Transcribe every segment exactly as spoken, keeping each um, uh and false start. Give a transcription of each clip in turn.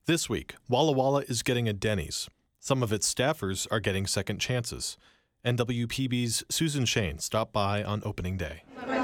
This week, Walla Walla is getting a Denny's. Some of its staffers are getting second chances. N W P B's Susan Shane stopped by on opening day.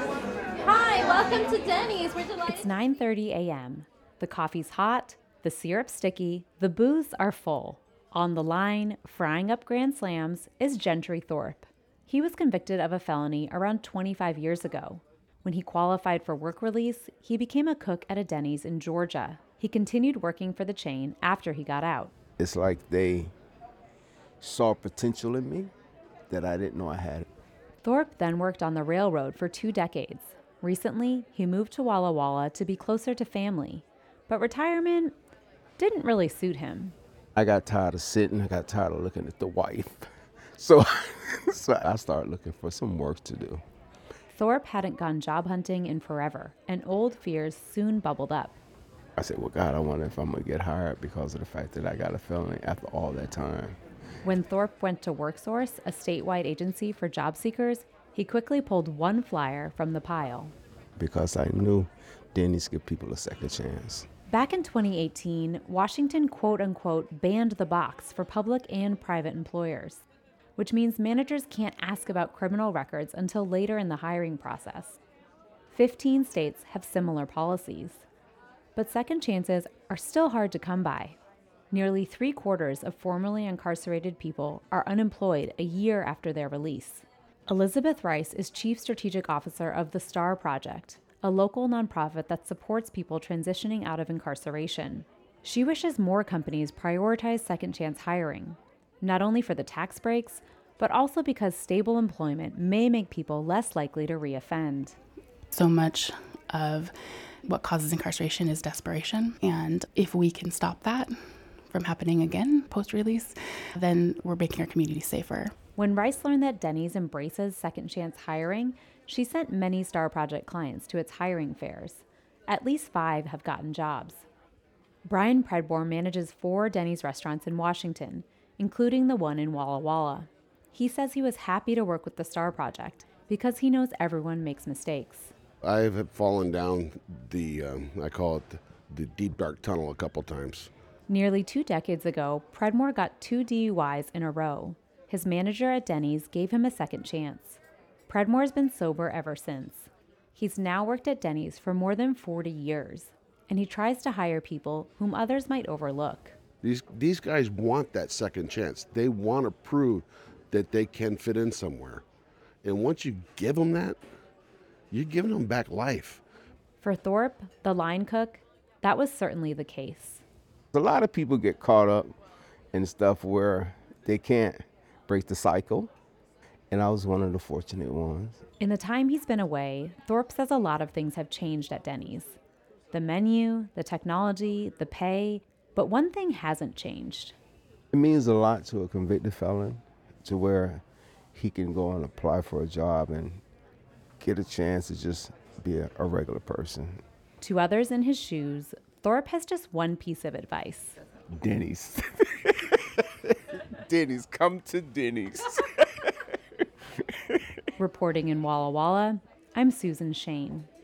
Hi, welcome to Denny's. We're delighted. It's nine thirty a.m. The coffee's hot, the syrup's sticky, the booths are full. On the line, frying up grand slams, is Gentry Thorpe. He was convicted of a felony around twenty-five years ago. When he qualified for work release, he became a cook at a Denny's in Georgia. He continued working for the chain after he got out. It's like they saw potential in me that I didn't know I had. Thorpe then worked on the railroad for two decades. Recently, he moved to Walla Walla to be closer to family. But retirement didn't really suit him. I got tired of sitting. I got tired of looking at the wife. So, so I started looking for some work to do. Thorpe hadn't gone job hunting in forever, and old fears soon bubbled up. I said, well, God, I wonder if I'm going to get hired because of the fact that I got a felony after all that time. When Thorpe went to WorkSource, a statewide agency for job seekers, he quickly pulled one flyer from the pile. Because I knew Denny's give people a second chance. Back in twenty eighteen, Washington quote-unquote banned the box for public and private employers, which means managers can't ask about criminal records until later in the hiring process. Fifteen states have similar policies. But second chances are still hard to come by. Nearly three quarters of formerly incarcerated people are unemployed a year after their release. Elizabeth Rice is Chief Strategic Officer of the STAR Project, a local nonprofit that supports people transitioning out of incarceration. She wishes more companies prioritize second chance hiring, not only for the tax breaks, but also because stable employment may make people less likely to reoffend. So much of what causes incarceration is desperation, and if we can stop that from happening again post-release, then we're making our community safer. When Rice learned that Denny's embraces second chance hiring, she sent many STAR Project clients to its hiring fairs. At least five have gotten jobs. Brian Predmore manages four Denny's restaurants in Washington, including the one in Walla Walla. He says he was happy to work with the STAR Project because he knows everyone makes mistakes. I have fallen down the, um, I call it the, the deep dark tunnel a couple times. Nearly two decades ago, Predmore got two D U Is in a row. His manager at Denny's gave him a second chance. Predmore's been sober ever since. He's now worked at Denny's for more than forty years, and he tries to hire people whom others might overlook. These, these guys want that second chance. They want to prove that they can fit in somewhere. And once you give them that, you're giving them back life. For Thorpe, the line cook, that was certainly the case. A lot of people get caught up in stuff where they can't break the cycle, and I was one of the fortunate ones. In the time he's been away, Thorpe says a lot of things have changed at Denny's. The menu, the technology, the pay, but one thing hasn't changed. It means a lot to a convicted felon to where he can go and apply for a job and get a chance to just be a, a regular person. To others in his shoes, Thorpe has just one piece of advice. Denny's. Denny's, come to Denny's. Reporting in Walla Walla, I'm Susan Shane.